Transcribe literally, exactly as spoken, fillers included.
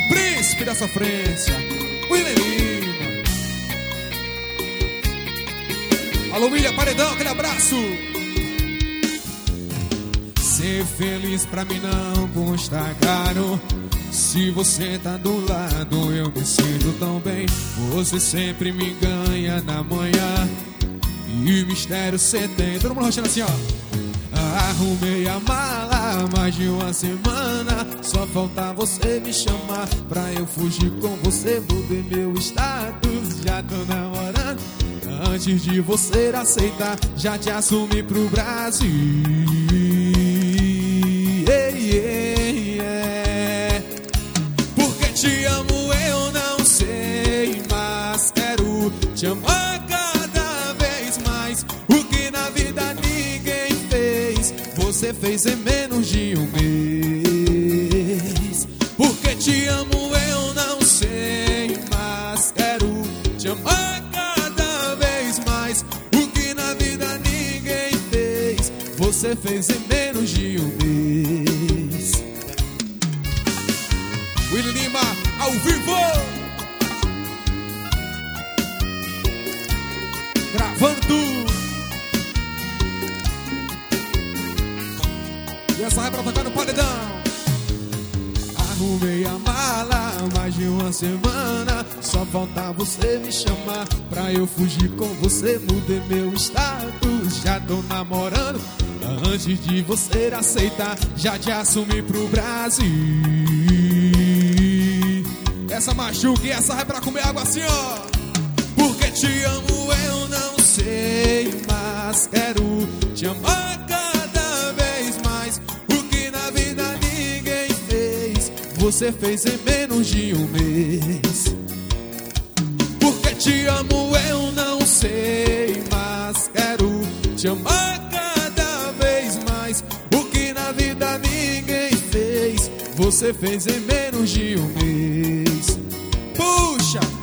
O príncipe da sofrência, William Lima. Alô, William Paredão, aquele abraço. Ser feliz pra mim não custa caro. Se você tá do lado, eu me sinto tão bem. Você sempre me ganha na manhã. E mistério cê tem. Todo mundo rochando assim, ó. Arrumei a mala há mais de uma semana. Só falta você me chamar pra eu fugir com você. Mudei meu status, já tô namorando. Antes de você aceitar, já te assumi pro Brasil. Yeah, yeah, yeah. Porque te amo eu não sei, mas quero te amar cada vez mais. O que na vida ninguém fez, você fez em menos de um mês. Porque te amo eu não sei, mas quero te amar cada vez mais. O que na vida ninguém fez, você fez em menos de um mês. William Lima, ao vivo, gravando. E essa é pra tocar no paredão. Arrumei a mala há mais de uma semana. Só falta você me chamar pra eu fugir com você. Mudei meu status, já tô namorando. Antes de você aceitar, já te assumi pro Brasil. Essa machuca e essa é pra comer água assim, ó. Porque te amo eu não sei, mas quero te amar cada vez mais. O que na vida ninguém fez, você fez em menos de um mês. Porque te amo eu não sei, mas quero te amar cada vez mais. O que na vida ninguém fez, você fez em menos de um mês. Puxa!